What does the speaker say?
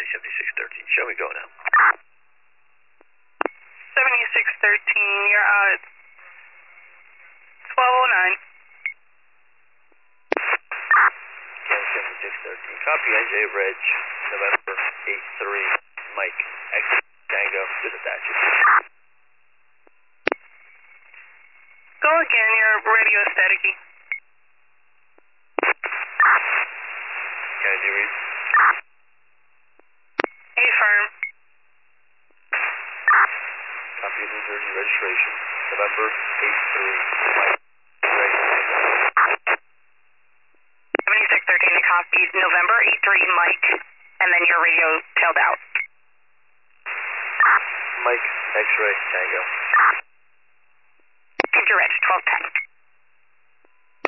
7613. Show me go now. 7613, you're out at 1209. Okay, 7613. Copy NJ Reg, November 83, Mike, X Tango, dispatch. Go again, your radio is staticky. Can I do read? Affirm. Copy New Jersey registration, November 83, Mike, Ray. 7613, the copy November 83, Mike, and then your radio tailed out. Mike, X-ray, Tango. Enter Reg, 1210.